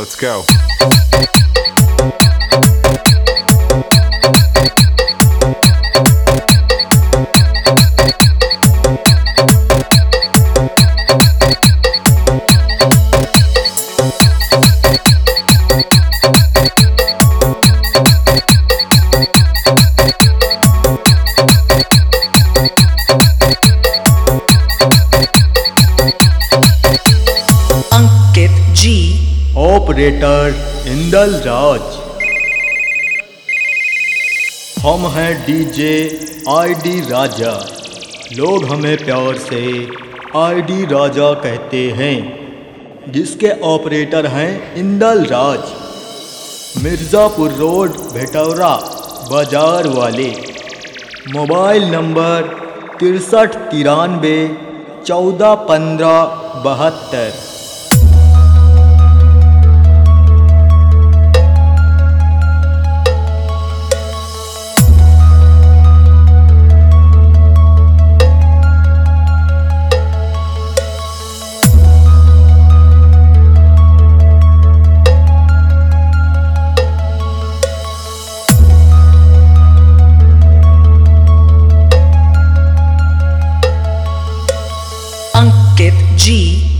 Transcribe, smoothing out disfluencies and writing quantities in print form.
Let's go. Ankit जी, operator Indal राज। हम हैं डीजे आईडी राजा, लोग हमें प्यार से आईडी राजा कहते हैं, जिसके ऑपरेटर हैं इंदल राज। मिर्ज़ापुर रोड भेटौरा बाजार वाले। Mobile number 6393141572। अंकित जी।